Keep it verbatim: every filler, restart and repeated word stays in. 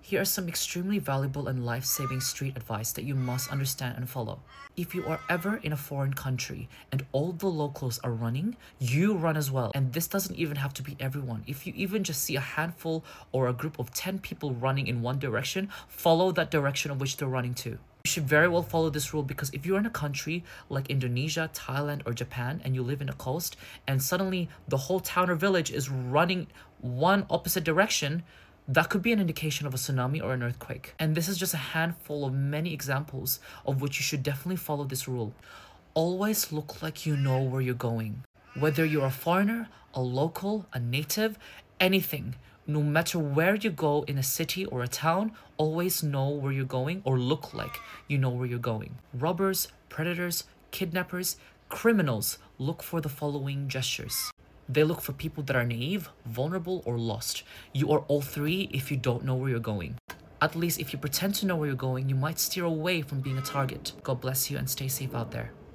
Here are some extremely valuable and life-saving street advice that you must understand and follow. If you are ever in a foreign country and all the locals are running, you run as well. And this doesn't even have to be everyone. If you even just see a handful or a group of ten people running in one direction, follow that direction of which they're running to. You should very well follow this rule, because if you're in a country like Indonesia, Thailand, or Japan and you live in the coast and suddenly the whole town or village is running one opposite direction, that could be an indication of a tsunami or an earthquake. And this is just a handful of many examples of which you should definitely follow this rule. Always look like you know where you're going. Whether you're a foreigner, a local, a native, anything. No matter where you go in a city or a town, always know where you're going or look like you know where you're going. Robbers, predators, kidnappers, criminals look for the following gestures. They look for people that are naive, vulnerable, or lost. You are all three if you don't know where you're going. At least if you pretend to know where you're going, you might steer away from being a target. God bless you and stay safe out there.